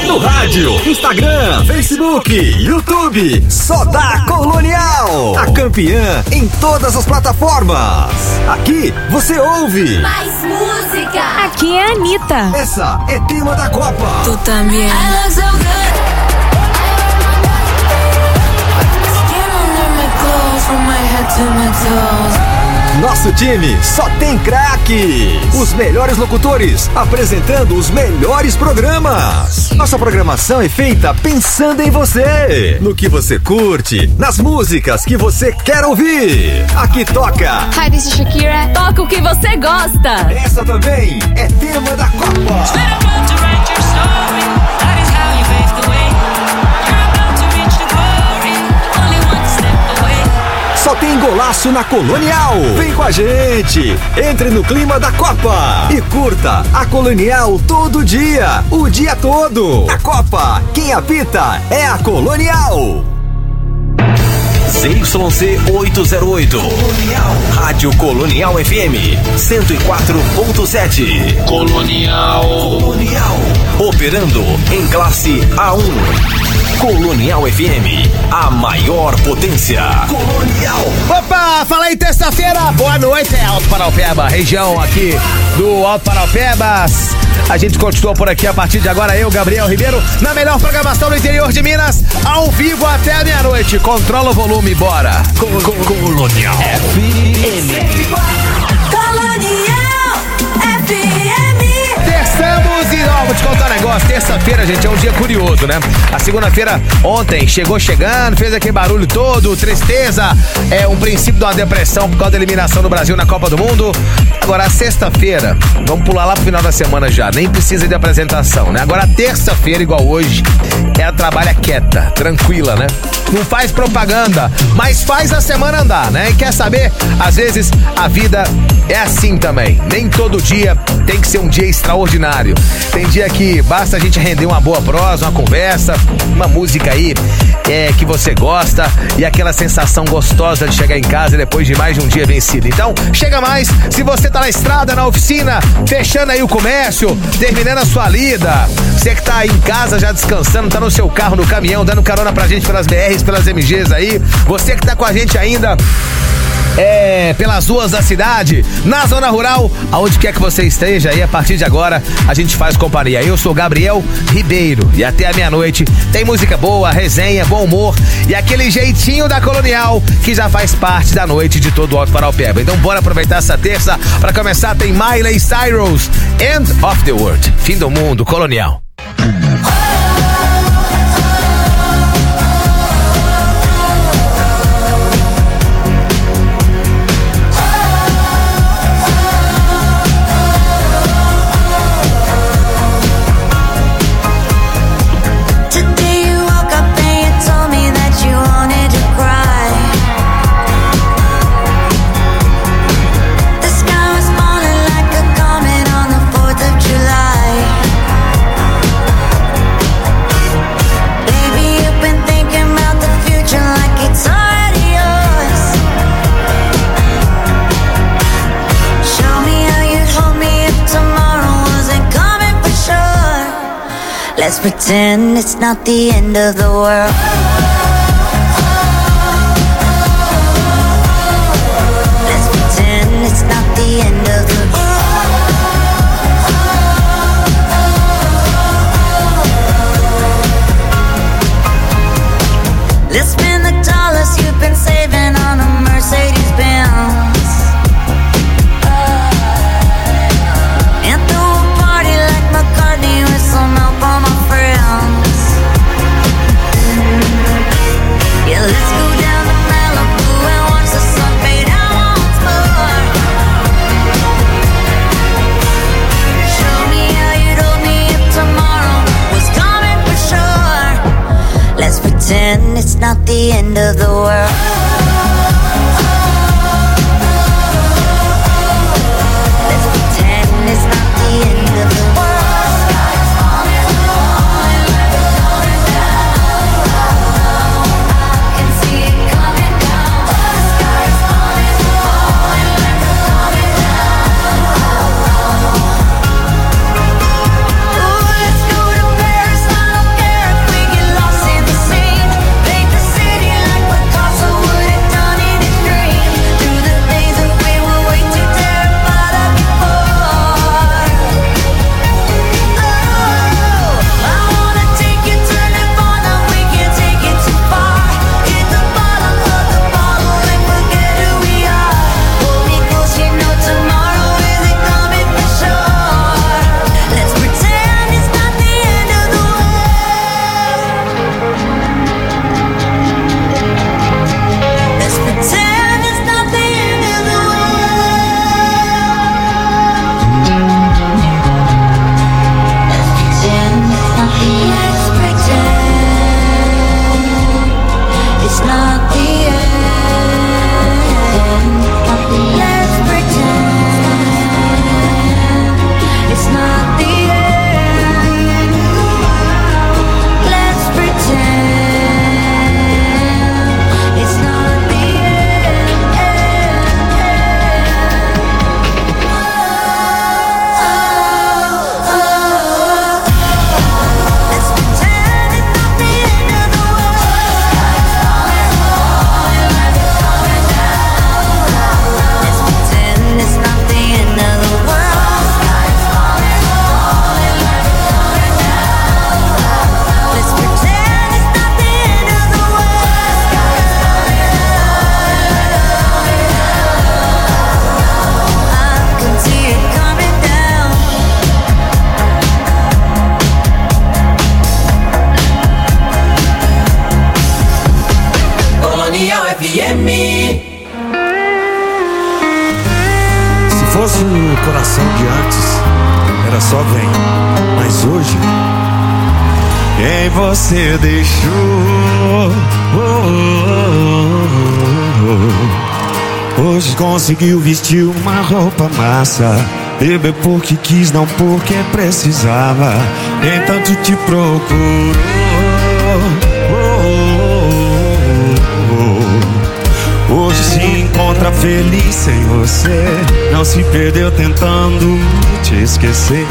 No rádio, Instagram, Facebook, YouTube, só dá Colonial. A campeã em todas as plataformas. Aqui você ouve mais música. Aqui é a Anitta. Essa é tema da Copa. Tu também. I look so good. Skin under my clothes, from my head to my toes. Nosso time só tem craques. Os melhores locutores apresentando os melhores programas. Nossa programação é feita pensando em você, no que você curte, nas músicas que você quer ouvir. Aqui toca Hi, this is Shakira. Toca o que você gosta. Essa também é tema da Copa. Só tem golaço na Colonial. Vem com a gente. Entre no clima da Copa e curta a Colonial todo dia, o dia todo. A Copa, quem apita é a Colonial. ZYC 808. Colonial. Rádio Colonial FM 104.7. Colonial. Operando em classe A1. Colonial FM, a maior potência. Colonial. Opa, fala aí, terça-feira, boa noite, Alto Paraupeba, região aqui do Alto Paraupebas. A gente continua por aqui a partir de agora, eu, Gabriel Ribeiro, na melhor programação do interior de Minas, ao vivo até a meia-noite. Controla o volume, bora. Colonial FM. Colonial FM. Terçamos e vou te contar um negócio, terça-feira, gente, é um dia curioso, né? A segunda-feira ontem chegou chegando, fez aquele barulho todo, tristeza, é um princípio de uma depressão por causa da eliminação do Brasil na Copa do Mundo. Agora a sexta-feira, vamos pular lá pro final da semana já, nem precisa de apresentação, né? Agora a terça-feira, igual hoje, ela trabalha quieta, tranquila, né? Não faz propaganda, mas faz a semana andar, né? E quer saber? Às vezes a vida é assim também, nem todo dia tem que ser um dia extraordinário. Tem dia que basta a gente render uma boa prosa, uma conversa, uma música aí que você gosta e aquela sensação gostosa de chegar em casa depois de mais de um dia vencido. Então, chega mais, se você tá na estrada, na oficina, fechando aí o comércio, terminando a sua lida, você que tá aí em casa já descansando, tá no seu carro, no caminhão, dando carona pra gente pelas BRs, pelas MGs aí, você que tá com a gente ainda pelas ruas da cidade, na zona rural, aonde quer que você esteja aí, a partir de agora a gente faz companhia. Eu sou Gabriel Ribeiro e até a meia-noite tem música boa, resenha, bom humor e aquele jeitinho da Colonial que já faz parte da noite de todo o Alto Paraupeba. Então bora aproveitar essa terça pra começar. Tem Miley Cyrus, End of the World, fim do mundo, Colonial. Let's pretend it's not the end of the world. Let's pretend it's not the end of the world. Let's spend the dollars you've been saving on a Mercedes Benz. And throw a party like McCartney with some help on my friends. Yeah, let's go down to Malibu and watch the sun fade out once more. Show me how you'd hold me if tomorrow was coming for sure. Let's pretend it's not the end of the world. Let's pretend it's not the end of the world. só vem. Mas hoje, quem você deixou? Hoje conseguiu vestir uma roupa massa, beber porque quis, não porque precisava. Nem tanto te procurou. Hoje se encontra feliz sem você, não se perdeu tentando te esquecer.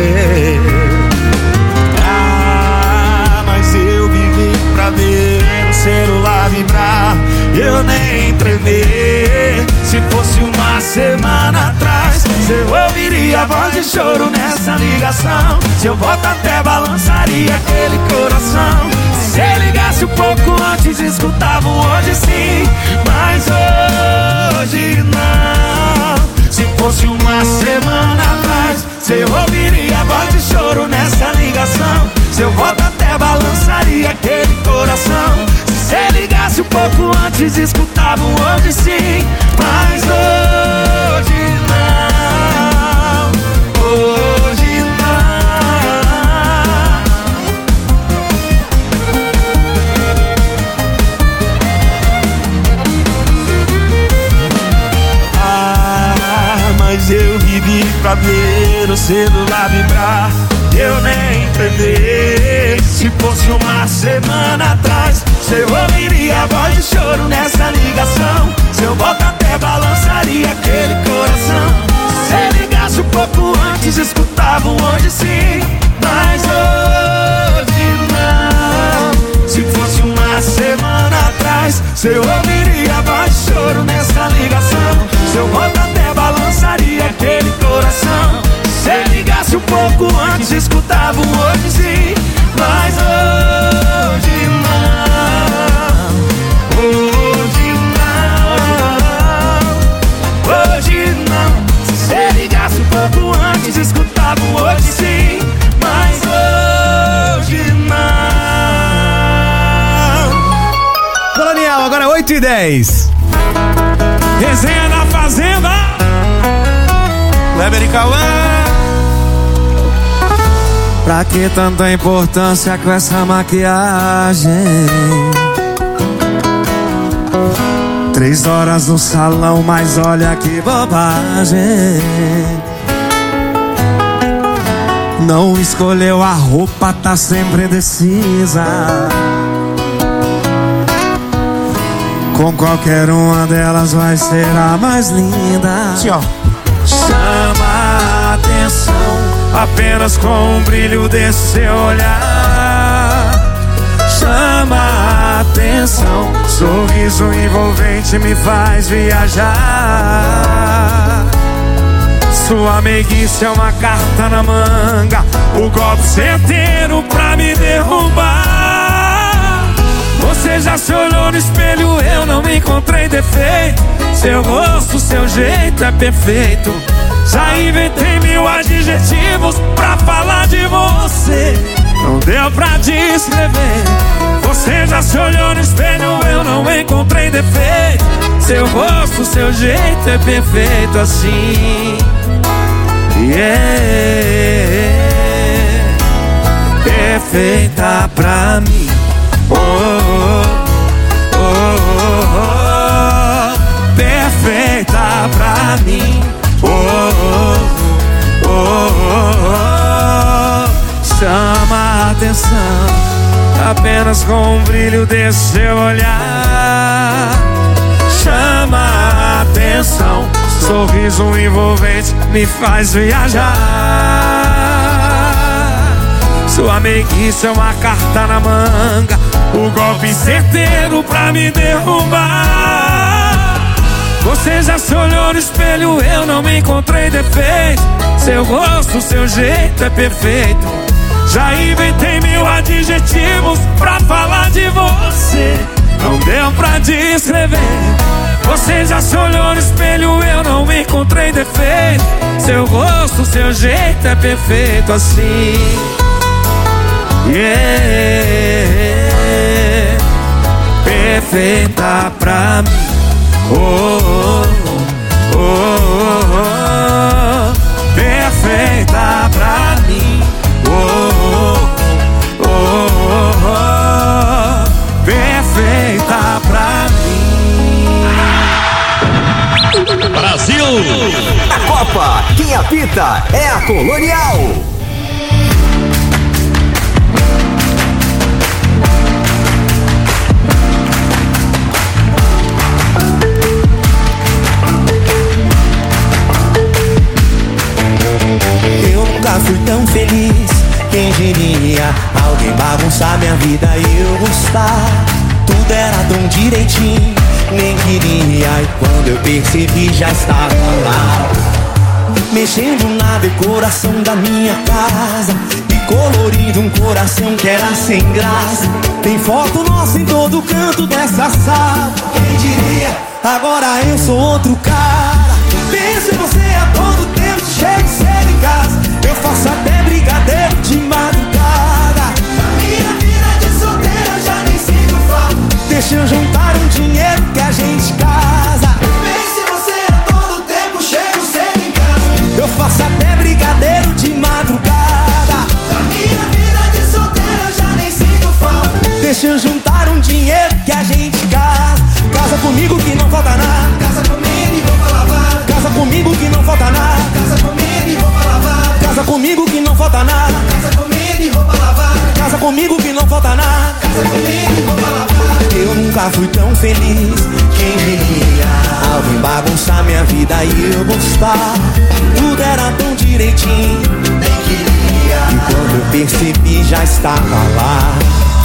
Mas eu vivi pra ver o celular vibrar, eu nem tremer. Se fosse uma semana atrás, eu ouviria a voz de choro nessa ligação. Se eu volto até balançaria aquele coração. Se você ligasse um pouco antes, escutava um hoje sim. Mas hoje não. Se fosse uma semana atrás, você ouviria a voz de choro nessa ligação. Se eu volto até balançaria aquele coração. Se você ligasse um pouco antes, escutava um hoje sim. Mas hoje não. Hoje não. Mas eu vivi pra ver o celular vibrar, eu nem tremer. Se fosse uma semana atrás, você ouviria a voz de choro nessa ligação. Se eu volto até balançaria aquele coração. Se você ligasse um pouco antes, escutava um hoje sim. Mas hoje não. Se fosse uma semana atrás, você ouviria a voz de choro nessa ligação. Se eu volto até balançaria aquele coração. Se você ligasse um pouco antes, escutava um hoje sim. Mas hoje não. Hoje não. Hoje não. Se você ligasse um pouco antes, escutava um hoje sim. Mas hoje não. Colonial, agora 8h10. Resenha na Fazenda, Kleber e Cauã. Pra que tanta importância com essa maquiagem? 3 horas no salão, mas olha que bobagem. Não escolheu a roupa, tá sempre indecisa. Com qualquer uma delas vai ser a mais linda. Sim, ó. Chama a atenção apenas com o brilho desse seu olhar. Chama a atenção, sorriso envolvente me faz viajar. Sua meiguice é uma carta na manga, o golpe certeiro pra me derrubar. Você já se olhou no espelho, eu não encontrei defeito. Seu rosto, seu jeito é perfeito. Já inventei 1000 adjetivos pra falar de você. Não deu pra descrever. Você já se olhou no espelho, eu não encontrei defeito. Seu rosto, seu jeito é perfeito assim. Perfeita pra mim. Oh, oh, oh, oh, oh. Perfeita pra mim. Oh, oh, oh, oh. Chama a atenção apenas com o brilho desse seu olhar. Chama a atenção, sorriso envolvente me faz viajar. Sua meiguice é uma carta na manga, o golpe certeiro pra me derrubar. Você já se olhou no espelho, eu não encontrei defeito. Seu rosto, seu jeito é perfeito. Já inventei 1000 adjetivos pra falar de você. Não deu pra descrever. Você já se olhou no espelho, eu não encontrei defeito. Seu rosto, seu jeito é perfeito assim. Perfeita pra mim. Oh, oh, oh, oh, oh. Perfeita pra Na Copa, quem apita é a Colonial. Eu nunca fui tão feliz, quem diria? Alguém bagunçar minha vida e eu gostar. Tudo era tão direitinho, nem queria. E quando eu percebi já estava lá, mexendo na decoração da minha casa e colorindo um coração que era sem graça. Tem foto nossa em todo canto dessa sala. Quem diria? Agora eu sou outro cara. Penso em você a todo tempo, chego cedo em casa. Eu faço até brigadeiro de madrugada. Na minha vida de solteiro eu já nem sinto falta. Deixa eu juntar um dinheiro que a gente casa. Penso em você a todo tempo, chego cedo em casa. Eu faço até brigadeiro de madrugada. Na minha vida de solteiro eu já nem sinto falta. Deixa eu juntar um dinheiro que a gente casa. Casa comigo que não falta nada. Casa comigo e roupa lavada. Casa comigo que não falta nada. Casa comigo e roupa lavada. Casa comigo que não falta nada. Casa comigo e roupa lavada. Casa comigo que não falta nada. Casa comigo e roupa lavada. Eu nunca fui tão feliz, quem diria? Alguém bagunçar minha vida e eu gostar. Tudo era tão direitinho, nem queria. E quando eu percebi já estava lá,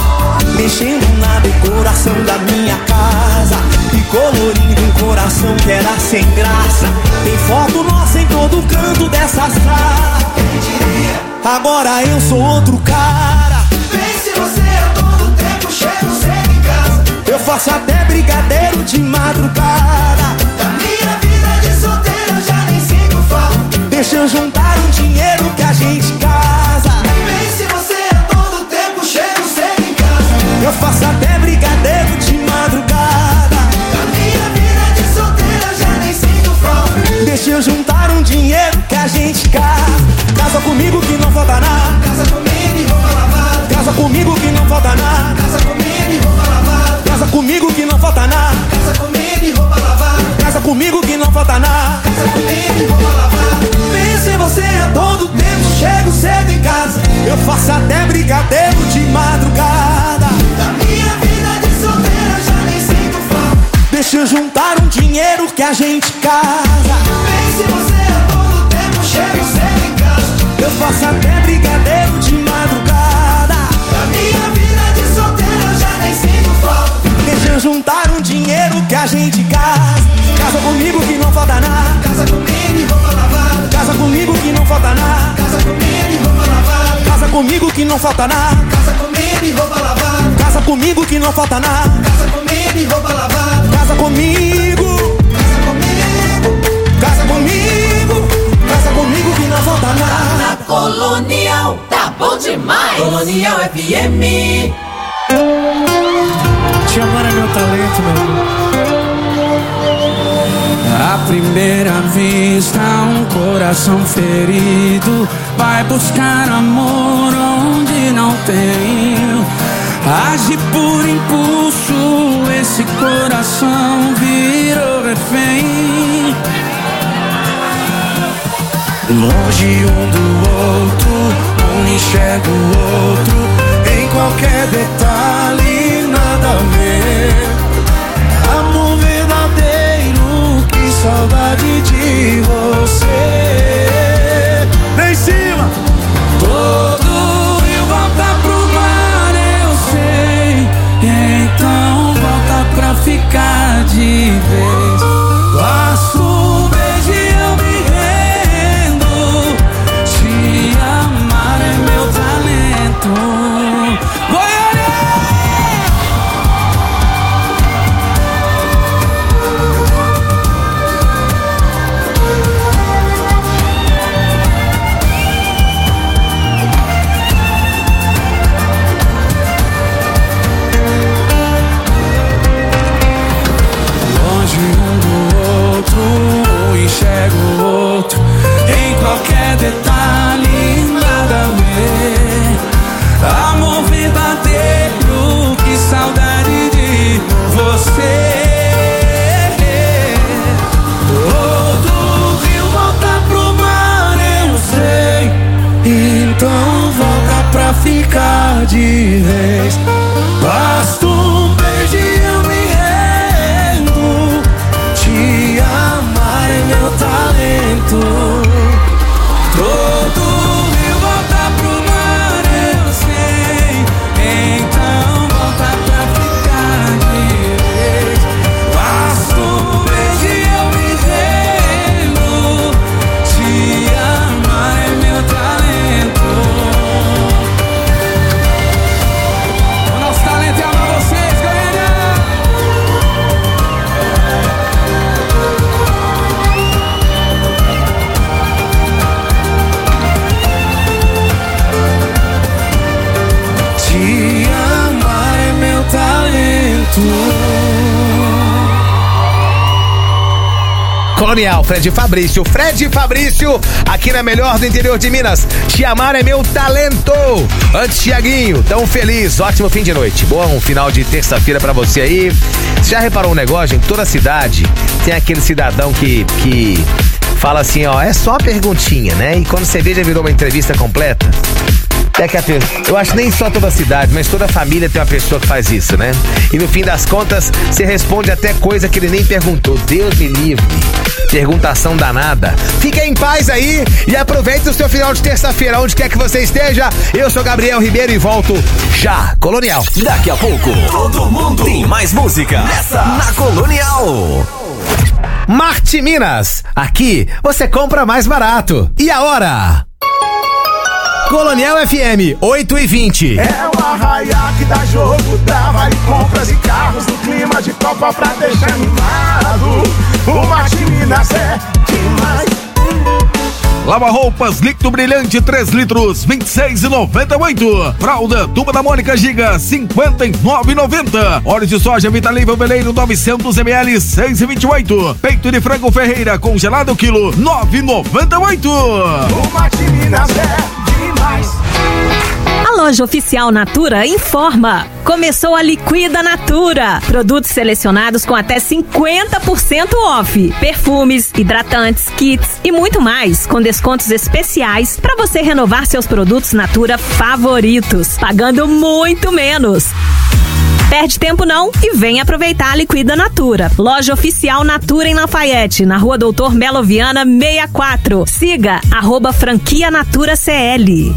mexendo na decoração da minha casa e colorindo um coração que era sem graça. Tem foto nossa em todo canto dessa sala. Quem diria? Agora eu sou outro cara. Pense você a todo tempo, chego cedo em casa. Eu faço até brigadeiro de madrugada. Da minha vida de solteiro eu já nem sinto falta. Deixa eu juntar um dinheiro que a gente casa. Pense você a todo tempo, chego cedo em casa. Eu faço até brigadeiro de madrugada. Da minha vida de solteiro eu já nem sinto falta. Deixa eu juntar um dinheiro que a gente casa. Casa comigo que não falta nada. Casa comigo e roupa lavada. Casa comigo que não falta nada. Casa comigo e roupa lavada. Casa comigo que não falta nada. Casa comigo e roupa lavada. Casa comigo que não falta nada. Casa comigo e roupa lavada. Penso em você a todo tempo, chego cedo em casa. Eu faço até brigadeiro de madrugada. Da minha vida de solteiro eu já nem sinto falta. Deixa eu juntar um dinheiro que a gente casa. Penso em você a todo tempo, chego cedo em casa. Eu faço até brigadeiro de madrugada. Da minha vida de solteiro eu já nem sinto falta. Deixa eu juntar um dinheiro que a gente casa. Casa comigo que não falta nada. Casa comigo e roupa lavada. Casa comigo que não falta nada. Casa comigo e roupa lavada. Casa comigo que não falta nada. Casa comigo e roupa lavada. Casa comigo que não falta nada. Casa comigo e roupa lavada. Casa comigo. Casa comigo. Casa comigo. Casa comigo que não falta nada. Na Colonial, tá bom demais. Colonial FM. Te amar é meu talento, meu amor. À primeira vista, um coração ferido vai buscar amor onde não tem. Age por impulso, esse coração virou refém. Longe um do outro, um enxerga o outro, em qualquer detalhe nada a ver. Amor verdadeiro, que saudade de você. Lá em cima! Todo rio volta pro mar, eu sei. Então volta pra ficar de vez. Passo um beijo e eu me rendo. Te amar é meu talento. Goiânia! ficar de vez. Basta um beijo e eu me rendo. Te amar é meu talento. Todo rio volta pro mar, eu sei. Então volta pra ficar de vez. Basta um beijo e eu me rendo. Te amar é meu talento. O nosso talento é amar vocês, Goiânia. Te amar é meu talento. Colonial, Fred Fabrício. Fred Fabrício, aqui na melhor do interior de Minas. Te amar é meu talento. Antes, Thiaguinho, tão feliz. Ótimo fim de noite. Bom final de terça-feira pra você aí. Você já reparou um negócio, em toda a cidade tem aquele cidadão que fala assim, ó, é só uma perguntinha, né? E quando você vê, já virou uma entrevista completa. Eu acho que nem só toda a cidade, mas toda a família tem uma pessoa que faz isso, né? E no fim das contas, você responde até coisa que ele nem perguntou. Deus me livre. Perguntação danada. Fique em paz aí e aproveite o seu final de terça-feira, onde quer que você esteja. Eu sou Gabriel Ribeiro e volto já. Colonial. Daqui a pouco, todo mundo tem mais música nessa na Colonial. Marte Minas. Aqui você compra mais barato. E a hora? Colonial FM, 8h20. É o arraiá que dá jogo, dá vale compras e carros no clima de Copa pra deixar animado. O Marte Minas é demais. Lava roupas líquido brilhante 3 litros, 26,98. Fralda Turma da Mônica Giga, 59,90. Óleo de soja Vitalível Beleiro 900 ml, 6,28. Peito de frango Ferreira congelado quilo, 9,98. O Marte Minas é demais. A loja oficial Natura informa. Começou a Liquida Natura. Produtos selecionados com até 50% off. Perfumes, hidratantes, kits e muito mais, com descontos especiais para você renovar seus produtos Natura favoritos, pagando muito menos. Perde tempo não e vem aproveitar a Liquida Natura. Loja oficial Natura em Lafayette, na Rua Doutor Melo Viana 64. Siga @franquia Natura CL.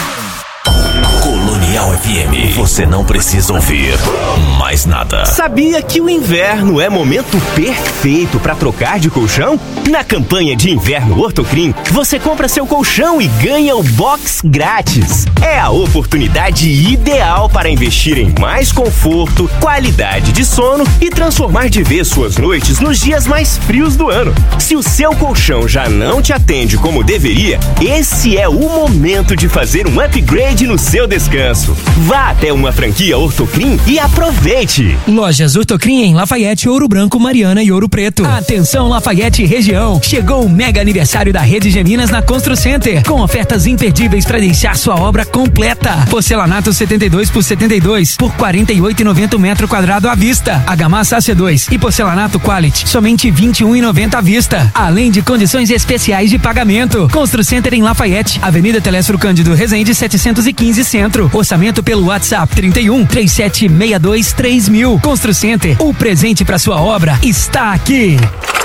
Colonial FM, você não precisa ouvir mais nada. Sabia que o inverno é momento perfeito para trocar de colchão? Na campanha de inverno Ortocrim, você compra seu colchão e ganha o box grátis. É a oportunidade ideal para investir em mais conforto, qualidade de sono e transformar de vez suas noites nos dias mais frios do ano. Se o seu colchão já não te atende como deveria, esse é o momento de fazer um upgrade no seu descanso. Vá até uma franquia Ortocrim e aproveite. Lojas Ortocrim em Lafayette, Ouro Branco, Mariana e Ouro Preto. Atenção Lafayette e região. Chegou o mega aniversário da Rede Geminas na Constru Center, com ofertas imperdíveis para deixar sua obra completa. Porcelanato 72 por 72 por 48,90 metro quadrado à vista. Argamassa AC2 e porcelanato Quality, somente 21,90 à vista. Além de condições especiais de pagamento. Constru Center em Lafayette, Avenida Telésforo Cândido Rezende 715 Centro. Orçamento pelo WhatsApp 31 3762 3000. Constru Center, o presente para sua obra está aqui.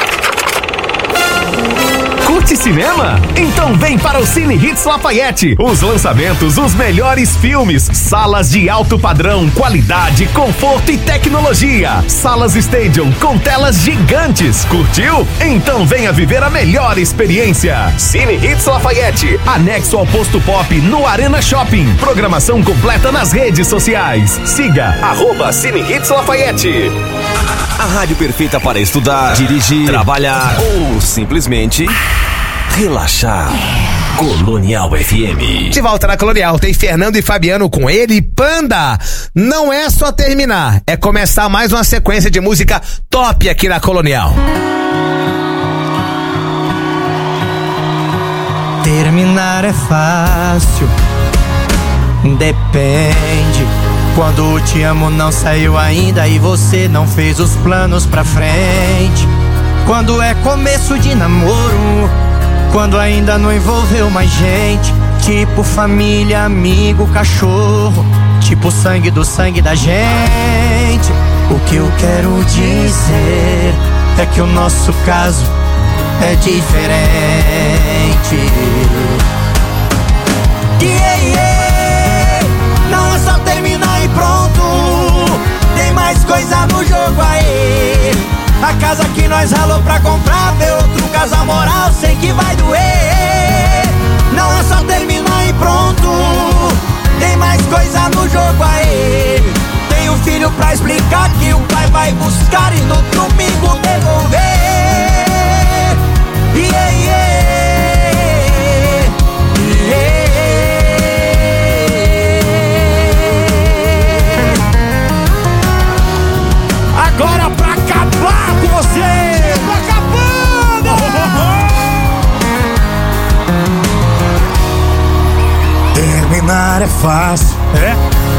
Curte cinema? Então vem para o Cine Hits Lafayette. Os lançamentos, os melhores filmes, salas de alto padrão, qualidade, conforto e tecnologia. Salas Stadium com telas gigantes. Curtiu? Então venha viver a melhor experiência. Cine Hits Lafayette, anexo ao Posto Pop no Arena Shopping. Programação completa nas redes sociais. Siga @Cine Hits Lafayette. A rádio perfeita para estudar, dirigir, trabalhar ou simplesmente relaxar. Colonial FM. De volta na Colonial, tem Fernando e Fabiano com ele, Panda. Não é só terminar, é começar mais uma sequência de música top aqui na Colonial. Terminar é fácil, depende. Quando o te amo não saiu ainda e você não fez os planos pra frente. Quando é começo de namoro, quando ainda não envolveu mais gente, tipo família, amigo, cachorro. tipo sangue do sangue da gente. O que eu quero dizer é que o nosso caso é diferente. Não é só terminar e pronto, tem mais coisa no jogo aí. A casa que nós ralou pra comprar, ver outro casal moral, sei que vai doer. Não é só terminar e pronto, tem mais coisa no jogo aí. Tem um filho pra explicar que o pai vai buscar e no domingo devolver. Agora pra acabar com você, tô acabando. Terminar é fácil, é?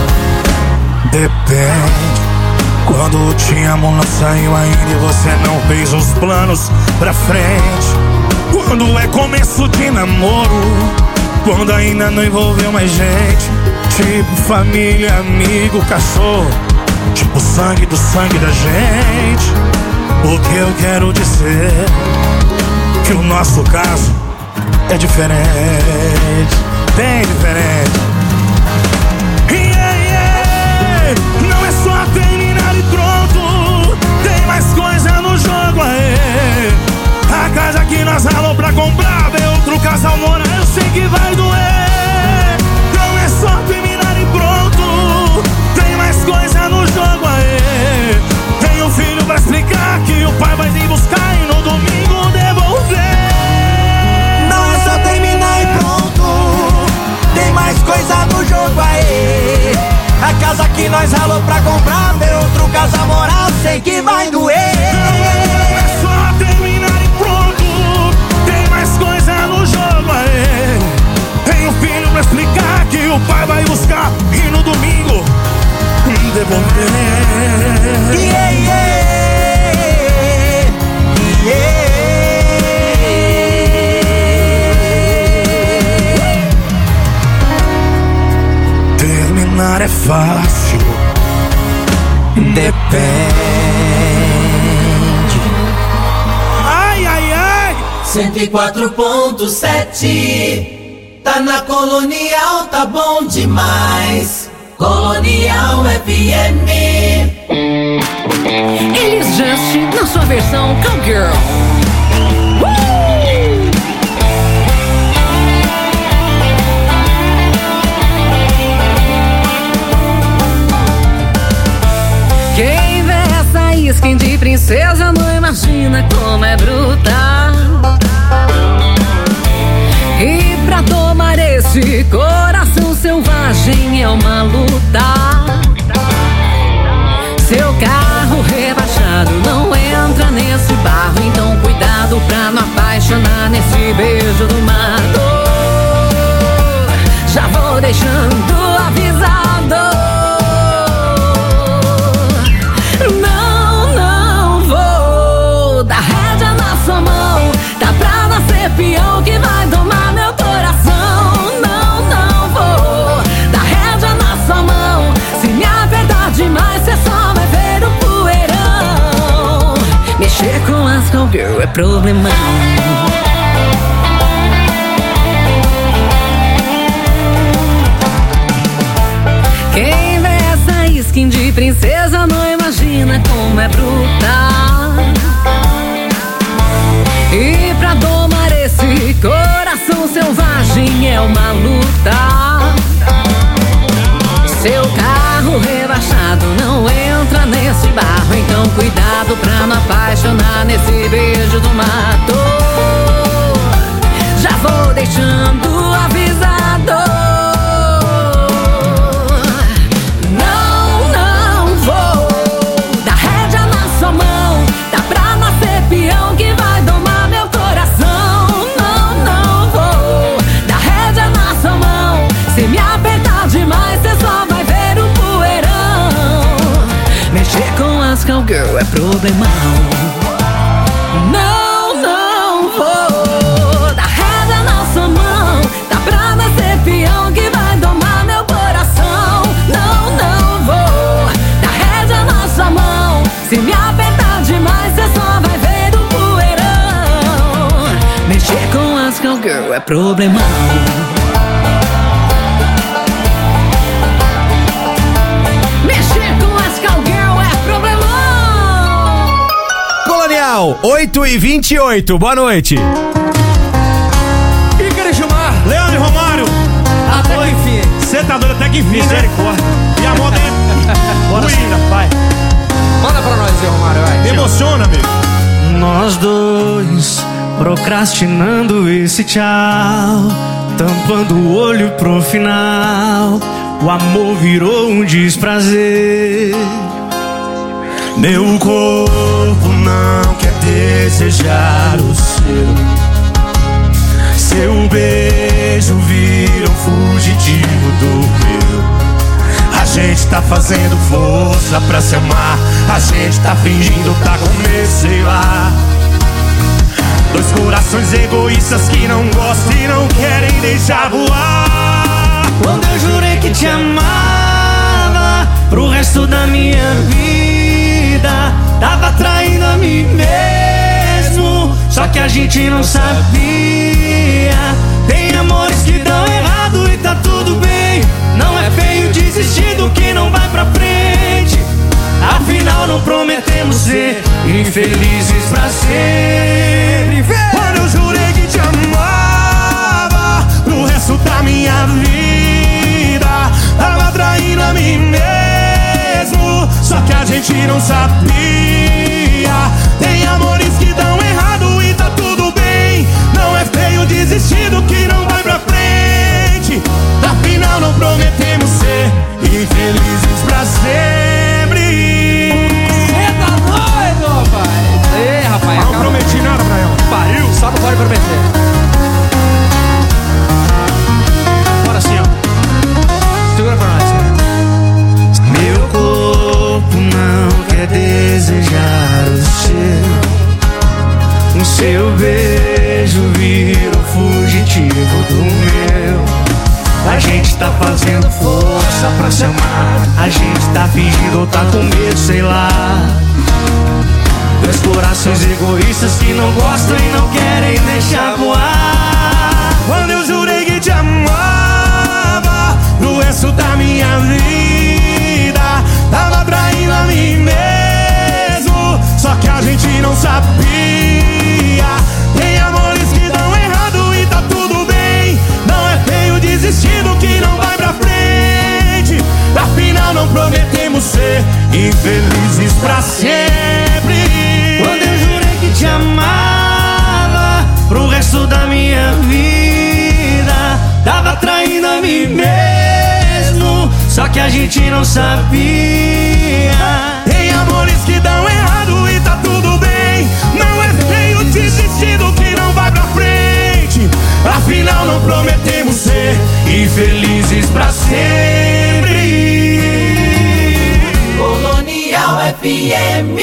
Depende. Quando te amo não saiu ainda e você não fez os planos pra frente. Quando é começo de namoro, quando ainda não envolveu mais gente. Tipo família, amigo, cachorro, tipo sangue do sangue da gente. O que eu quero dizer que o nosso caso é diferente, bem diferente. Não é só terminar e pronto, tem mais coisa no jogo aí. A casa que nós ralou pra comprar, ver outro casal morar, eu sei que vai doer. Não é só terminar e pronto, tem mais coisa no jogo aí. Tem um filho pra explicar que o pai vai vir buscar e no domingo devolver. Não é só terminar e pronto, tem mais coisa no jogo aí. A casa que nós ralou pra comprar, ver outro casal morar, sei que vai doer. Não é só terminar e pronto, tem mais coisa no jogo aí. Tem um filho pra explicar que o pai vai buscar e no domingo devolver. Terminar é fácil, depende. Ai, ai, ai. 104.7 tá na Colonial, tá bom demais. Colonial FM. Elis Just na sua versão Cowgirl. Quem vê essa skin de princesa não imagina como é bruta. E pra tomar esse coração selvagem é uma luta. Seu carro rebaixado não entra nesse barro, então cuidado pra não apaixonar nesse beijo do mato. Já vou deixando avisado. Não vou dar rédea na sua mão. Tá pra nascer peão que vai domar meu coração. Não vou dar rédea na sua mão. Se me apertar demais, cê só vai ver o poeirão. Mexer com as cowgirl é problemão. Quem vê essa skin de princesa não imagina como é bruta. E pra domar esse coração selvagem é uma luta. Seu carro rebaixado não entra nesse barro, então cuidado pra não apaixonar nesse beijo do mato. Já vou deixando avisado. Não vou dar rédea na sua mão. Tá pra nascer peão que vai domar meu coração. Não vou dar rédea na sua mão. Se me apertar demais, cê só vai ver o poeirão. Mexer com as cowgirl é problemão. Não vou dar rédea na sua mão. Tá pra nascer peão que vai domar meu coração. Não é problemão. Mexer com as cowgirl é problemão. Colonial, 8h28, boa noite. Ícaro Gilmar, Leandro e Romário. Até que enfim. Você tá doido até que enfim, misericórdia. E a moda é... Bora sim, vai. Manda pra nós aí, Romário, vai. Emociona, amigo. Nós dois procrastinando esse tchau, tampando o olho pro final. O amor virou um desprazer. Meu corpo não quer desejar o seu beijo vira um fugitivo do meu. A gente tá fazendo força pra se amar. A gente tá fingindo tá com medo, sei lá. Dois corações egoístas que não gostam e não querem deixar voar. Quando eu jurei que te amava pro resto da minha vida, tava traindo a mim mesmo, só que a gente não sabia. Tem amores que dão errado e tá tudo bem. Não é feio desistir do que não vai pra frente. Afinal não prometemos ser infelizes pra sempre. Quando eu jurei que te amava pro resto da minha vida, tava traindo a mim mesmo, só que a gente não sabia. Tem amores que dão errado e tá tudo bem. Não é feio desistir do que não vai pra frente. Afinal não prometemos ser infelizes pra sempre. Cê tá doido, rapaz? Ei, rapaz, não prometi nada pra ela. Pariu, só não pode prometer. Bora assim, ó. Segura pra nós. Meu corpo não quer desejar o seu beijo vira um fugitivo do meu. A gente tá fazendo força pra se amar. A gente tá fingindo ou tá com medo, sei lá. Dois corações egoístas que não gostam e não querem deixar voar. Quando eu jurei que te amava pro resto da minha vida, tava traindo a mim mesmo, só que a gente não sabia. Tem amores que dão errado e tá tudo bem. Não é feio desistir do que não vai pra frente. Afinal não prometemos ser infelizes pra sempre. Quando eu jurei que te amava pro resto da minha vida, tava traindo a mim mesmo, só que a gente não sabia. Tem amores que dão errado e tá tudo bem. Não é feio desistir do que não vai pra frente. Afinal não prometemos ser infelizes pra sempre. Colonial FM.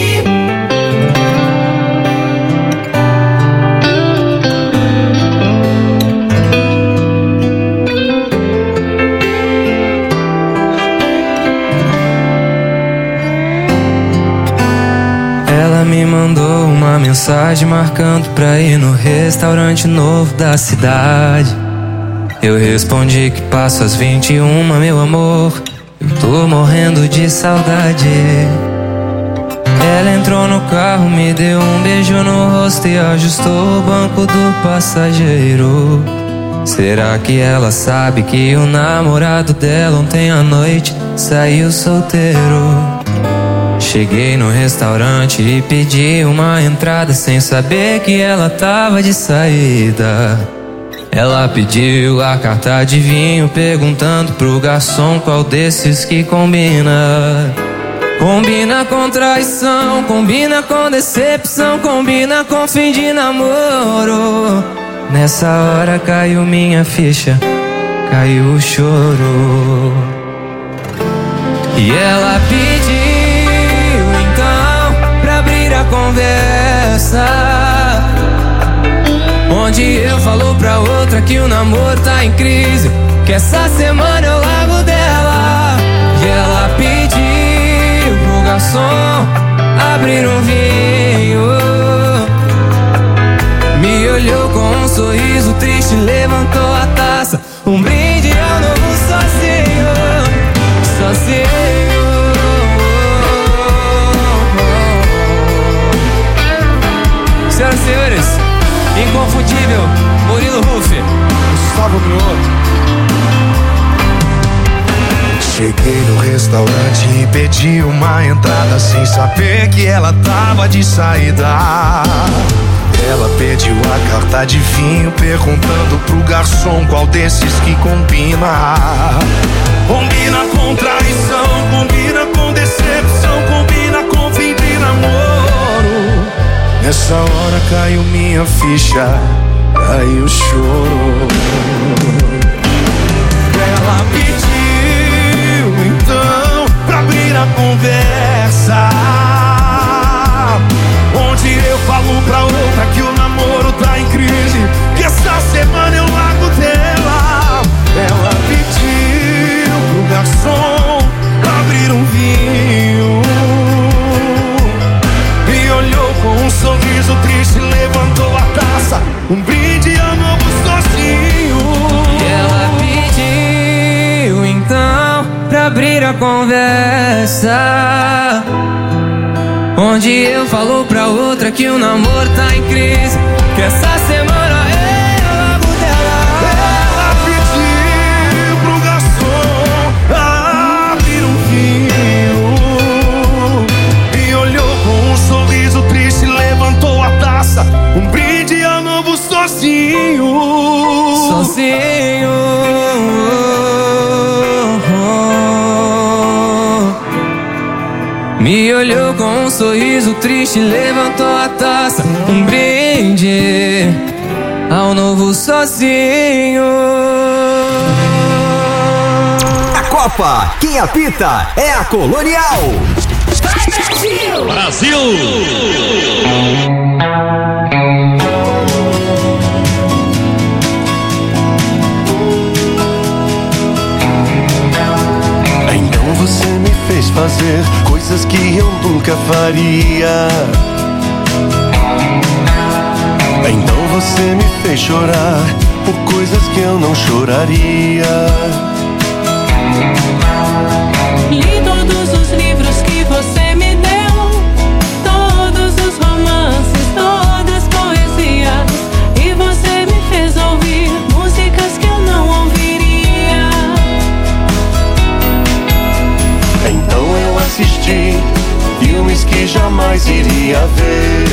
Ela me mandou uma mensagem marcando pra ir no restaurante novo da cidade. Eu respondi que passo às 21, meu amor, eu tô morrendo de saudade. Ela entrou no carro, me deu um beijo no rosto e ajustou o banco do passageiro. Será que ela sabe que o namorado dela ontem à noite saiu solteiro? Cheguei no restaurante e pedi uma entrada sem saber que ela tava de saída. Ela pediu a carta de vinho, perguntando pro garçom qual desses que combina. Combina com traição, combina com decepção, combina com fim de namoro. Nessa hora caiu minha ficha, caiu o choro. E ela pediu então pra abrir a conversa, onde eu falo pra outra que o namoro tá em crise, que essa semana eu largo dela. E ela pediu pro garçom abrir um vinho, me olhou com um sorriso triste levantou a taça. Um brinde ao novo sozinho. Sozinho. Senhoras e senhores, inconfundível Murilo Huff, Gustavo Mioto. Cheguei no restaurante e pedi uma entrada sem saber que ela tava de saída. Ela pediu a carta de vinho, perguntando pro garçom qual desses que combina. Combina com traição, combina com decepção, combina com fim de namoro. Nessa hora caiu minha ficha, caiu o choro. Ela pediu então pra abrir a conversa, onde eu falo pra outra que o namoro tá em crise, que essa semana eu largo dela. Ela pediu pro garçom pra abrir um vinho, e olhou com um sorriso triste, levantou a taça. Um brinde ao novo sozinho. E ela pediu então pra abrir a conversa, onde eu falo pra outra que o namoro tá em crise, que essa semana eu largo dela. Ela pediu pro garçom abrir um vinho, e olhou com um sorriso triste, levantou a taça. Um brinde ao novo sozinho. Sozinho. Me olhou com um sorriso triste, levantou a taça. Um brinde ao novo sozinho. A Copa, quem apita é a Colonial. Brasil! Então você me fez fazer coisas que eu nunca faria. Então você me fez chorar por coisas que eu não choraria. Li todos os livros que você me deu, todos os romances, todas as poesias, e você me fez ouvir músicas que eu não ouviria. Então eu assisti filmes que jamais iria ver.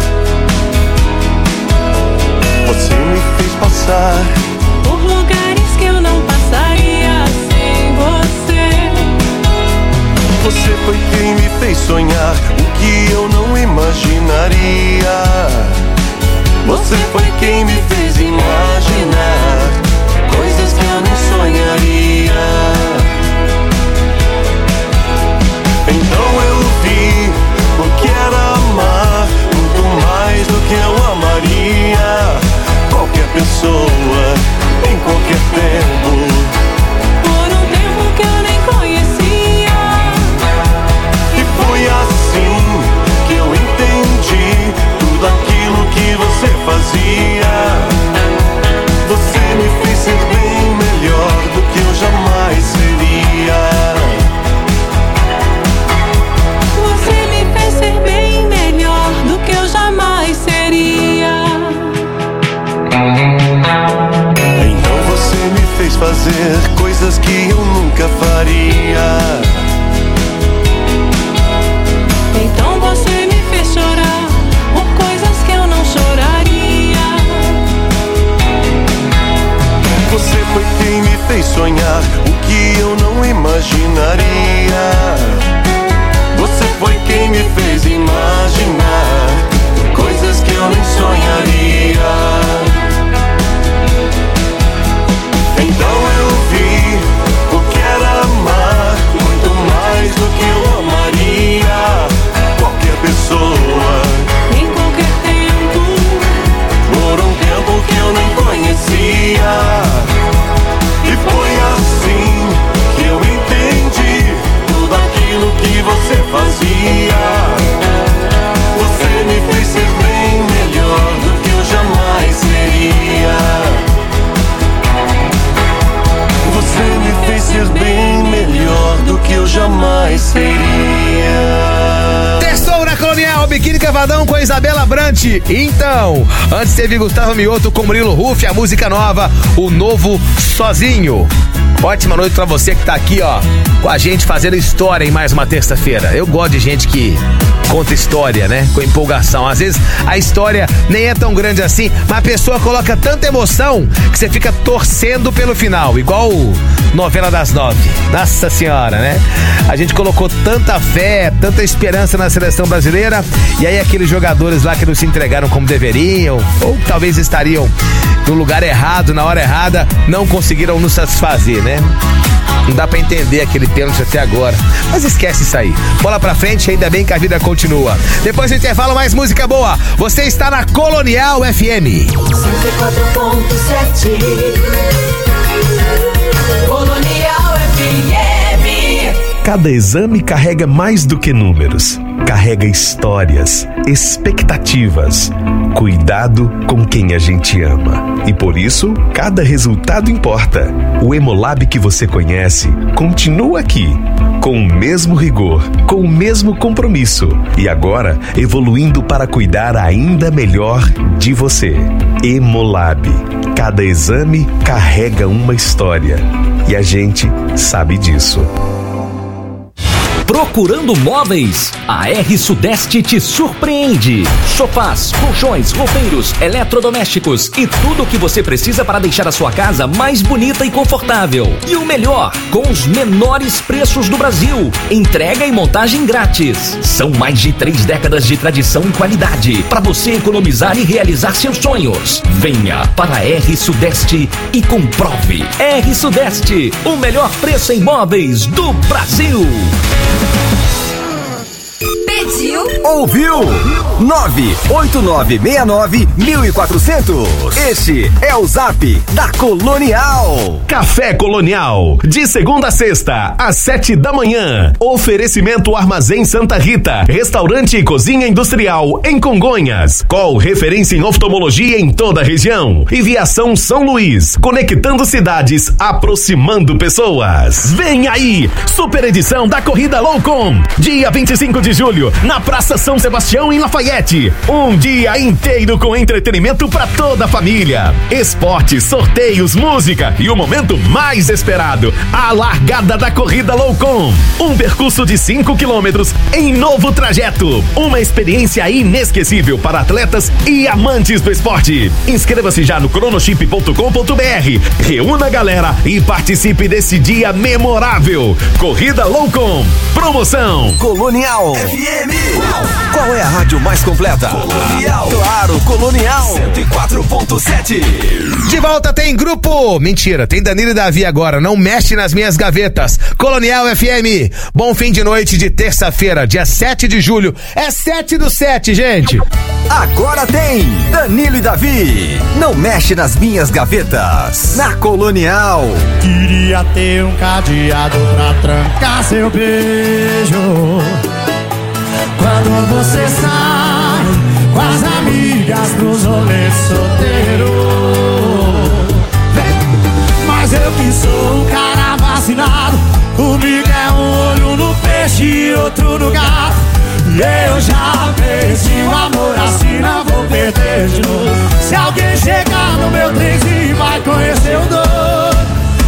Você me fez passar Por lugares que eu não passaria sem você. Você foi quem me fez sonhar o que eu não imaginaria. Você foi quem me fez imaginar coisas que eu nem sonharia. Então eu vi o que era amar, muito mais do que eu amaria qualquer pessoa, em qualquer tempo. Por um tempo que eu nem conhecia. E foi assim que eu entendi tudo aquilo que você fazia. Você me fez ser bem melhor do que eu jamais seria. Você me fez ser bem melhor do que eu jamais seria. Então você me fez fazer coisas que eu nunca faria. Então você me fez chorar por coisas que eu não choraria. Você foi quem me fez sonhar o que eu não imaginaria. Você foi quem me fez imaginar coisas que eu nem sonharia. Então eu vi o que era amar, muito mais do que eu amaria qualquer pessoa, Em qualquer tempo. por um tempo que eu nem conhecia. E foi assim que eu entendi tudo aquilo que você fazia. Você me fez ser bem melhor do que eu jamais seria. Sabadão com a Isabela Brant. Então, antes teve Gustavo Mioto com Murilo Ruff, a música nova, o novo Sozinho. Ótima noite pra você que tá aqui, ó, com a gente fazendo história em mais uma terça-feira. Eu gosto de gente que conta história, né? Com empolgação. Às vezes a história nem é tão grande assim, mas a pessoa coloca tanta emoção que você fica torcendo pelo final, igual Novela das 9. Nossa senhora, né? A gente colocou tanta fé, tanta esperança na seleção brasileira, e aí aqueles jogadores lá que não se entregaram como deveriam, ou talvez estariam no lugar errado, na hora errada, não conseguiram nos satisfazer, né? Não dá pra entender aquele pênalti até agora. Mas esquece isso aí. Bola pra frente, ainda bem que a vida continua. Depois do intervalo, mais música boa. Você está na Colonial FM. 104.7 Colonial FM. Cada exame carrega mais do que números. Carrega histórias, expectativas, cuidado com quem a gente ama. E por isso, cada resultado importa. O Hemolab que você conhece continua aqui, com o mesmo rigor, com o mesmo compromisso. E agora, evoluindo para cuidar ainda melhor de você. Hemolab. Cada exame carrega uma história. E a gente sabe disso. Procurando móveis? A R Sudeste te surpreende. Sofás, colchões, roupeiros, eletrodomésticos e tudo o que você precisa para deixar a sua casa mais bonita e confortável. E o melhor, com os menores preços do Brasil. Entrega e montagem grátis. São mais de 3 décadas de tradição e qualidade para você economizar e realizar seus sonhos. Venha para a R Sudeste e comprove. R Sudeste, o melhor preço em móveis do Brasil. Pediu? Ouviu? 98969-1400. Este é o Zap da Colonial. Café Colonial, de segunda a sexta, às 7 da manhã. Oferecimento Armazém Santa Rita, restaurante e cozinha industrial em Congonhas. Call referência em oftalmologia em toda a região. E Viação São Luís, conectando cidades, aproximando pessoas. Vem aí, super edição da Corrida Loucom, dia 25 de julho, na Praça São Sebastião em Lafayette. Um dia inteiro com entretenimento para toda a família. Esportes, sorteios, música e o momento mais esperado, a largada da Corrida Loucom. Um percurso de 5 quilômetros em novo trajeto. Uma experiência inesquecível para atletas e amantes do esporte. Inscreva-se já no cronochip.com.br. Reúna a galera e participe desse dia memorável. Corrida Loucom. Promoção Colonial FM. Qual é a rádio mais completa? Colonial. Claro, Colonial 104.7. De volta tem grupo. Mentira, tem Danilo e Davi agora. Não mexe nas minhas gavetas. Colonial FM. Bom fim de noite de terça-feira, dia 7 de julho. É 7/7, gente. Agora tem Danilo e Davi. Não mexe nas minhas gavetas. Na Colonial. Queria ter um cadeado pra trancar seu beijo. Quando você sai com as amigas pros rolês solteiro. Mas eu que sou um cara vacinado, comigo é um olho no peixe e outro no gato. E eu já perdi o amor, assim não vou perder de novo. Se alguém chegar no meu trenzinho vai conhecer o doido.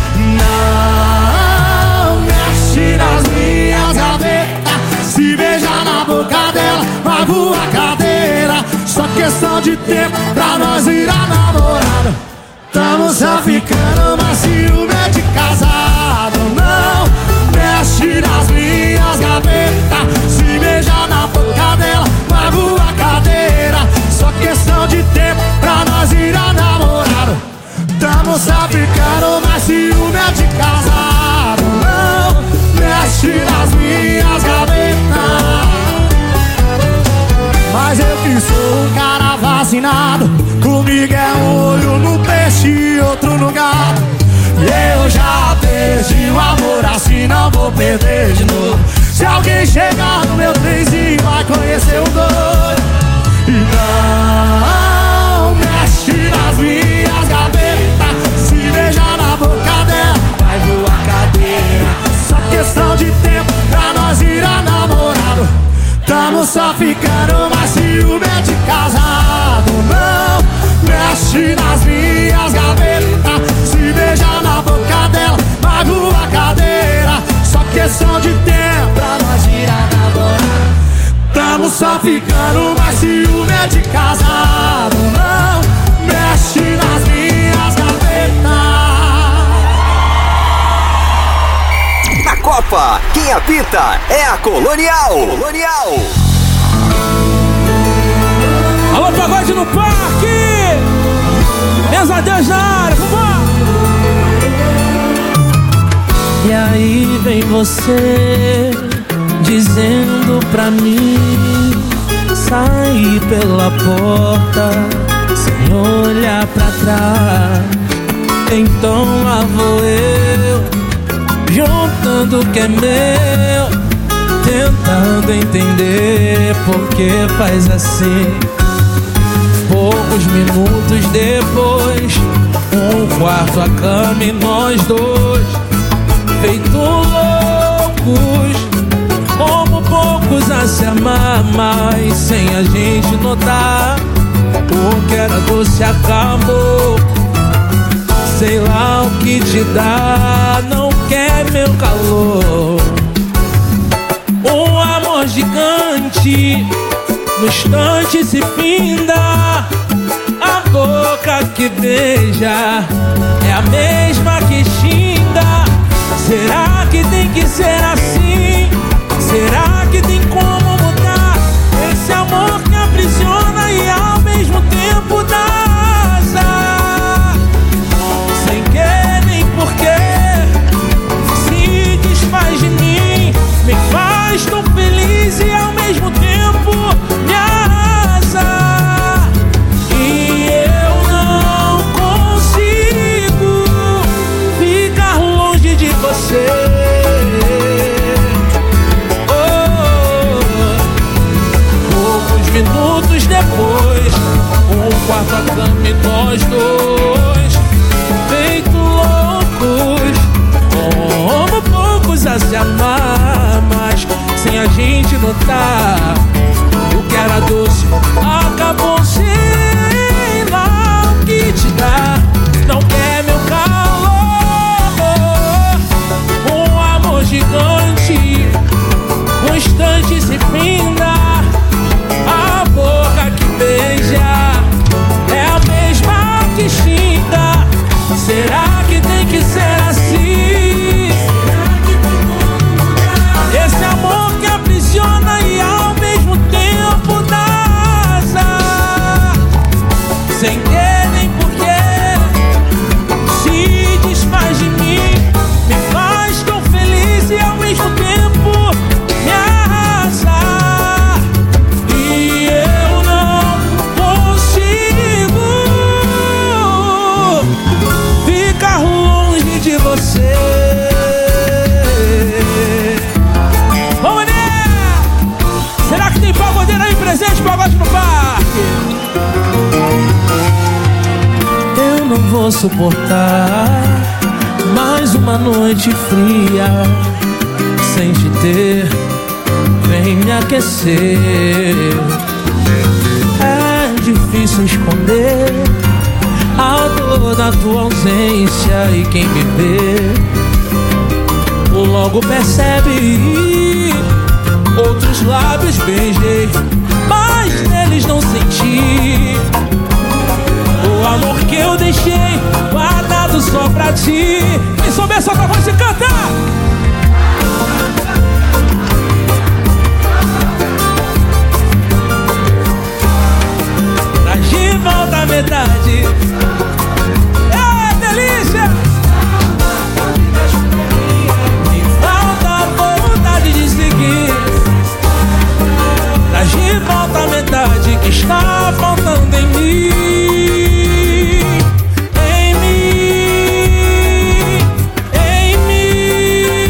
Não mexe nas minhas gavetas, se beijar na boca dela vai voar cadeira. Só questão de tempo pra nós virar namorado. Tamo só ficando, mas ciúme é de casado. Não mexe nas minhas gavetas, se beijar na boca dela vai voar cadeira. Só questão de tempo pra nós virar namorado. Tamo só ficando, mas ciúme é de casado. Não mexe nas minhas gavetas. Mas eu que sou um cara vacinado, comigo é um olho no peixe e outro no gato. E eu já perdi o amor, assim não vou perder de novo. Se alguém chegar no meu trenzinho vai conhecer o doido. E não mexe nas minhas gavetas, se beijar na boca dela vai voar cadeira. Só questão de tempo pra nós virar namorado. Tamo só ficando, mas se o ficando, mas ciúme é de casado. Não mexe nas minhas gavetas. Na Copa, quem apita é a Colonial. Alô, pagode no parque! Pesadez na área, vambora! E aí vem você dizendo pra mim sair pela porta sem olhar pra trás. Então lá vou eu, juntando o que é meu, tentando entender por que faz assim. Poucos minutos depois, um quarto, a cama e nós dois, feito loucos, como poucos a se amar, mas sem a gente notar. O que era doce acabou. Sei lá o que te dá, não quer meu calor. Um amor gigante no instante se finda. A boca que beija é a mesma que xinga. Será que tem que ser assim? Será que tem como mudar esse amor que aprisiona e ao mesmo tempo dá asa? Sem querer nem porquê, se desfaz de mim, me faz tão feliz e ao mesmo tempo me arrasa. E eu não consigo ficar longe de você. Poucos minutos depois, um quarto, a cama e nós dois, feito loucos, como poucos a se amar, mas sem a gente notar. O que era doce acabou, sei lá o que te dá. Não quer meu calor, um amor gigante, um instante se finda. A boca que beija é a mesma que xinga. Será que tem que ser assim? Esse amor que aprisiona e ao mesmo tempo dá asa. Sem querer nem porquê, se desfaz de mim, me faz tão feliz e ao mesmo tempo me arrasa. E eu não consigo ficar longe de você. Vamos, né? Será que tem pagodeiro aí presente, pagode no parque? Eu não vou suportar mais uma noite fria sem te ter. Vem me aquecer. É difícil esconder a dor da tua ausência, e quem me vê logo percebe. Outros lábios beijei, mas neles não senti o amor que eu deixei guardado só pra ti. Quem souber só pra voz de cantar. Traz de volta a metade. É delícia. Me falta a vontade de seguir. Traz de volta a metade que está faltando em mim. Em mim, em mim.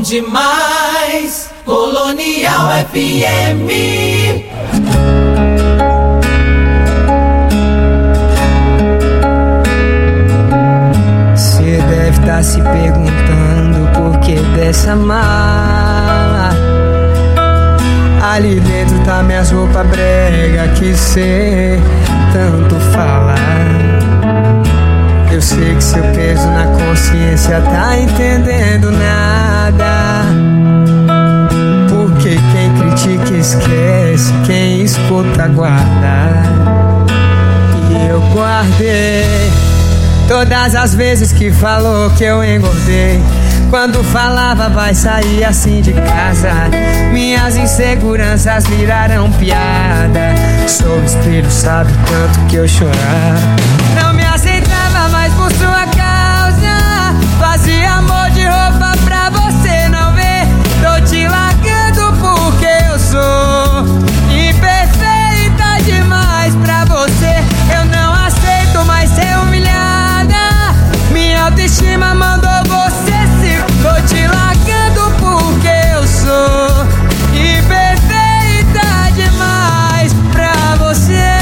demais. Colonial FM. Cê deve estar se perguntando por que dessa mala. Ali dentro tá minhas roupas brega que cê tanto fala. Eu sei que seu peso na consciência tá entendendo nada. Porque quem critica esquece, quem escuta guarda. E eu guardei todas as vezes que falou que eu engordei. Quando falava vai sair assim de casa, minhas inseguranças viraram piada. Sou espelho, sabe o tanto que eu chorava. Não me aceitava mais por sua causa. Fazia amor de roupa pra você não ver. Tô te largando porque eu sou imperfeita demais pra você. Eu não aceito mais ser humilhada. Minha autoestima mandou você se. Tô te largando porque eu sou imperfeita demais pra você.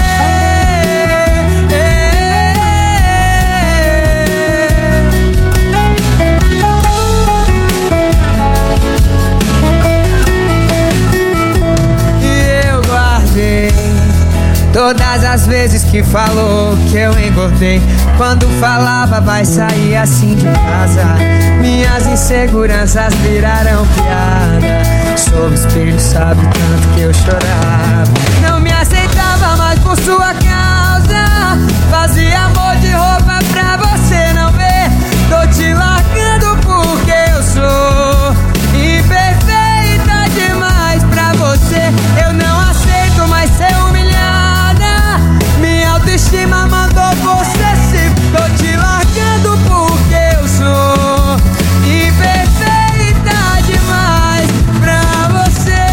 E eu guardei todas as vezes que falou que eu engordei. Quando falava vai sair assim de casa, minhas inseguranças viraram piada. Sou espelho, sabe o tanto que eu chorava. Não me aceitava mais por sua causa. Fazia amor de roupa pra você não ver. Tô te largando porque eu sou imperfeita demais pra você. Eu não aceito mais ser humilhada. Minha autoestima mandou você se. Tô te largando porque eu sou imperfeita demais pra você.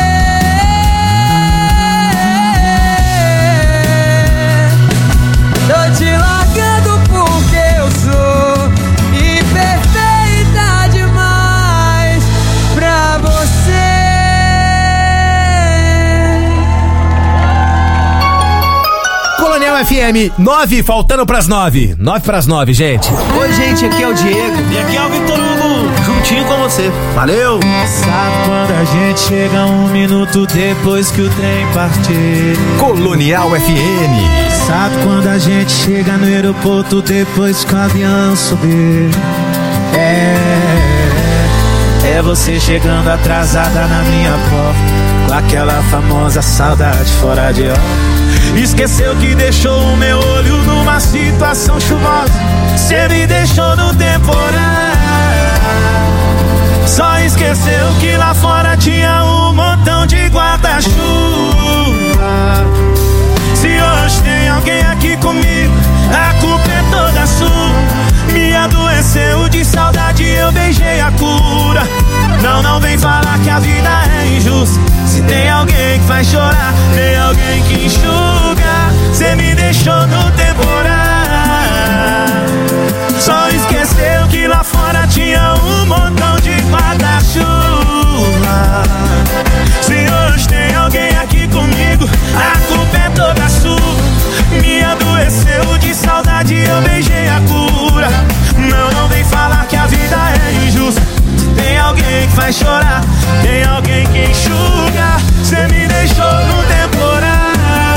Tô te largando porque eu sou imperfeita demais pra você. Colonial FM, 9, faltando pras 9. 9 pras 9, gente. Oi, gente, aqui é o Diego. E aqui é o Vitor Hugo. Juntinho com você. Valeu! Sabe quando a gente chega 1 minuto depois que o trem partir? Colonial FM. Sabe quando a gente chega no aeroporto depois que o avião subir? É você chegando atrasada na minha porta, com aquela famosa saudade fora de hora. Esqueceu que deixou o meu olho numa situação chuvosa. Cê me deixou no temporal. Só esqueceu que lá fora tinha um montão de guarda-chuva. Se hoje tem alguém aqui comigo, a culpa é toda sua. Me adoeceu de saudade, eu beijei a cura. Não vem falar que a vida é injusta. Se tem alguém que faz chorar, tem alguém que enxuga. Cê me deixou no temporal. Só esqueceu que lá fora tinha um montão de guarda-chuva. Se hoje tem alguém aqui comigo, a culpa é toda sua. Me adoeceu de saudade, eu beijei a cura. Não vem falar que a vida é injusta. Se tem alguém que faz chorar, tem alguém que enxuga. Cê me deixou no temporal.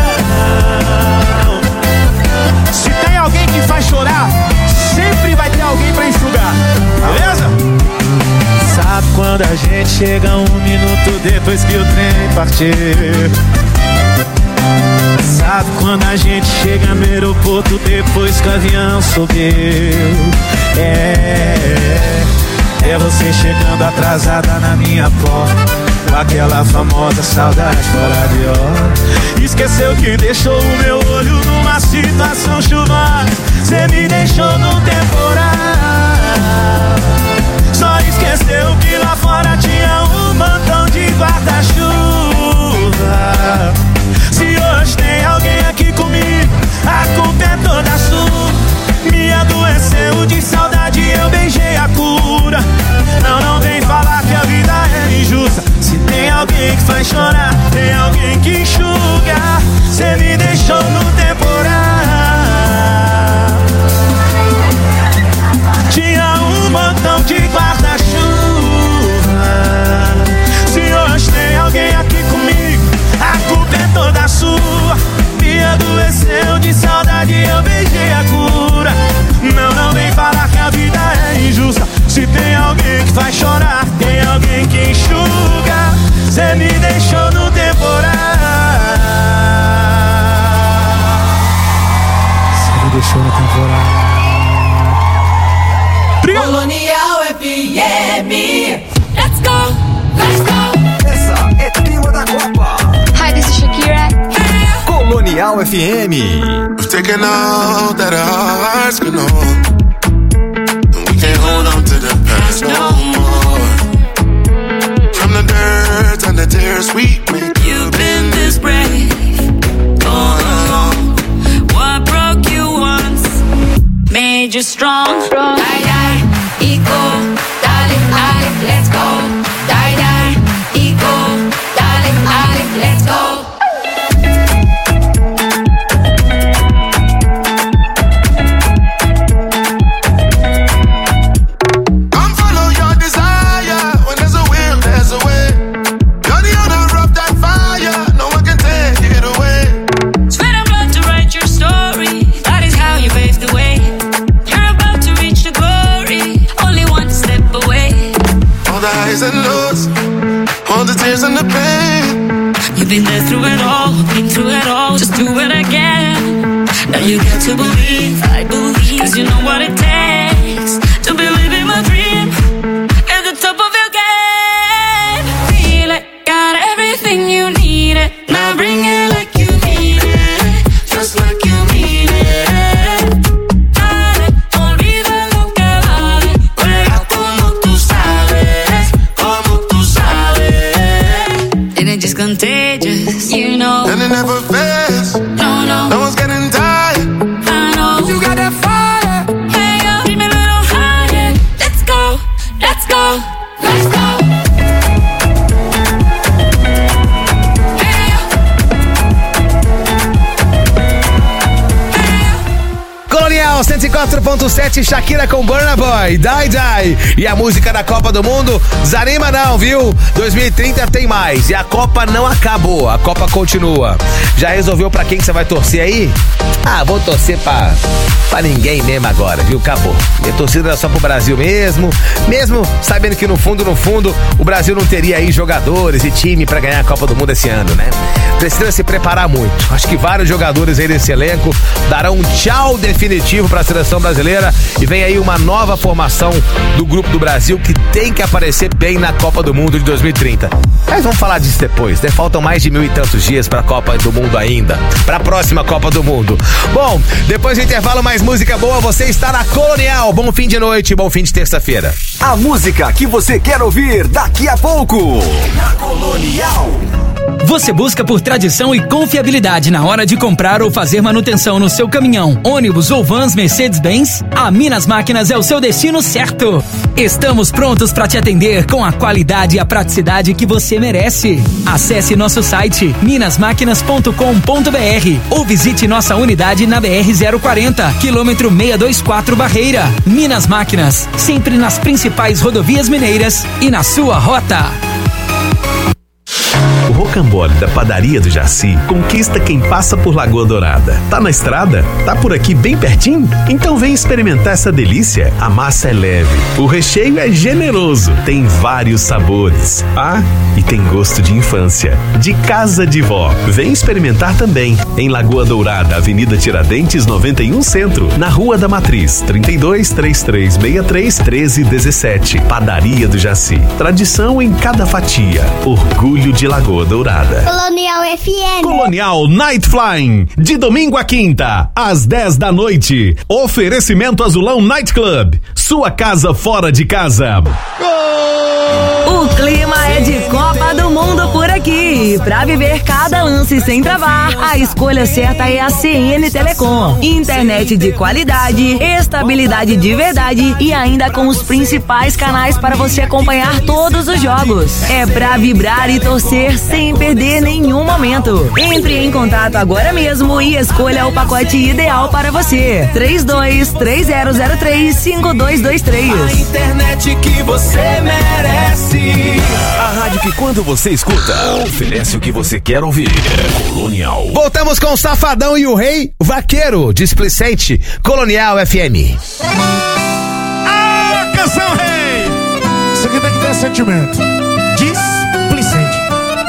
Se tem alguém que faz chorar, sempre vai ter alguém pra enxugar. Beleza? Sabe quando a gente chega 1 minuto depois que o trem partir? Sabe quando a gente chega no aeroporto depois que o avião subiu? É você chegando atrasada na minha porta, com aquela famosa saudade fora de hora. Esqueceu que deixou o meu olho numa situação chuvosa. Cê me deixou no temporal. Só esqueceu que lá fora tinha um montão de guarda-chuva. Se hoje tem alguém aqui comigo, a culpa é toda sua. Me adoeceu de saudade, eu beijei a cura. Não vem falar que deixou na temporada. Colonial FM. Let's go, let's go. Essa é tema da Copa. Hi, this is Shakira. Colonial FM. We've taken all that our hearts can hold, and we can't hold on to the past no more. From the dirt and the tears we make. You've been this brave all along. What broke you once made you strong. Die, die, equal, darling, Ali, let's go. Die, die, equal, darling, Ali, let's go. And lows, all the tears and the pain. You've been there through it all, been through it all, just do it again. Now you got to believe, I believe, cause you know what it takes to believe in my dream. At the top of your game, feel it, got everything you needed. Now bring it like you mean it, just like you mean it. Dale, olvida lo que vale, juega como tú sabes. And it's just contagious, you know. And it never fails. No, no. No one's getting tired. I know. You got that fire. Hey, yo, keep me a little higher. Let's go, let's go, let's go. Colonial 104.7, Shakira com Burna Boy, Die Die. E a música da Copa do Mundo, desanima não, viu? 2030 tem mais e a Copa não acabou, a Copa continua. Já resolveu pra quem que você vai torcer aí? Ah, vou torcer pra ninguém mesmo agora, viu? Acabou. Minha torcida era só pro Brasil mesmo sabendo que no fundo, o Brasil não teria aí jogadores e time pra ganhar a Copa do Mundo esse ano, né? Precisa se preparar muito. Acho que vários jogadores aí desse elenco darão um tchau definitivo pra seleção brasileira e vem aí uma nova formação do grupo do Brasil que tem que aparecer bem na Copa do Mundo de 2030. Mas vamos falar disso depois, né? Faltam mais de 1000 e tantos dias pra Copa do Mundo ainda, pra próxima Copa do Mundo. Bom, depois do intervalo, mais música boa, você está na Colonial. Bom fim de noite, bom fim de terça-feira. A música que você quer ouvir daqui a pouco. Na Colonial. Você busca por tradição e confiabilidade na hora de comprar ou fazer manutenção no seu caminhão, ônibus ou vans Mercedes-Benz? A Minas Máquinas é o seu destino certo. Estamos prontos para te atender com a qualidade e a praticidade que você merece. Acesse nosso site minasmáquinas.com.br ou visite nossa unidade na BR-040, quilômetro 624 Barreira. Minas Máquinas, sempre nas principais rodovias mineiras e na sua rota. O rocambole da Padaria do Jaci conquista quem passa por Lagoa Dourada. Tá na estrada? Tá por aqui bem pertinho? Então vem experimentar essa delícia. A massa é leve, o recheio é generoso, tem vários sabores. Ah, e tem gosto de infância, de casa de vó. Vem experimentar também. Em Lagoa Dourada, Avenida Tiradentes 91 Centro, na Rua da Matriz, 32-3363-1317. Padaria do Jaci. Tradição em cada fatia. Orgulho de Lagoa Dourada. Colonial FM. Colonial Night Flying, de domingo a quinta, às 10 da noite. Oferecimento Azulão Night Club, sua casa fora de casa. O clima é de Copa do Mundo por aqui. Pra viver cada lance sem travar, a escolha certa é a CN Telecom. Internet de qualidade, estabilidade de verdade e ainda com os principais canais para você acompanhar todos os jogos. É pra vibrar e torcer sem perder nenhum momento. Entre em contato agora mesmo e escolha o pacote ideal para você. 32-3003-5223. A internet que você merece. A rádio que quando você escuta, oferece o que você quer ouvir. Colonial. Voltamos com o Safadão e o Rei Vaqueiro, Displicente, Colonial FM. Ah, canção Rei! Isso aqui tem que ter sentimento. Displicente.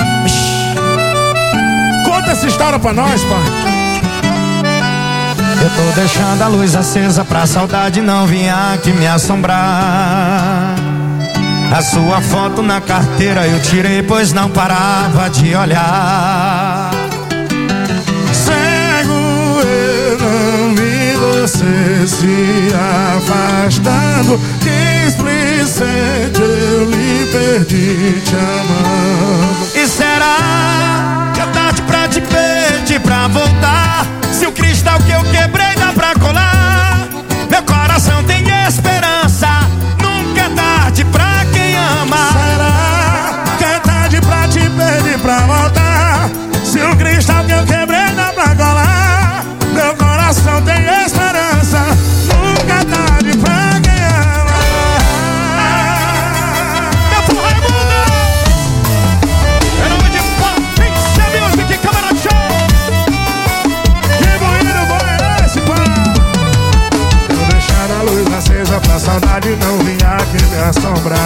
Conta essa história pra nós, pai. Eu tô deixando a luz acesa pra saudade não vir aqui me assombrar. A sua foto na carteira eu tirei, pois não parava de olhar. Cego eu não vi você se afastando, displicente eu lhe perdi te amando. E será que é tarde pra te pedir pra voltar? Se o cristal que eu quebrei dá pra colar, meu coração tem esperança, nunca é tarde pra quem ama. Será que é tarde pra te pedir pra voltar? Se o cristal que eu quebrei dá pra colar, meu coração tem esperança, nunca é tarde pra quem ama. Meu porra é mundo! Em nome de Pixel Music, Câmara Show! Que bonito foi esse pá! Eu deixar a luz acesa pra saudade não vir aqui me assombrar.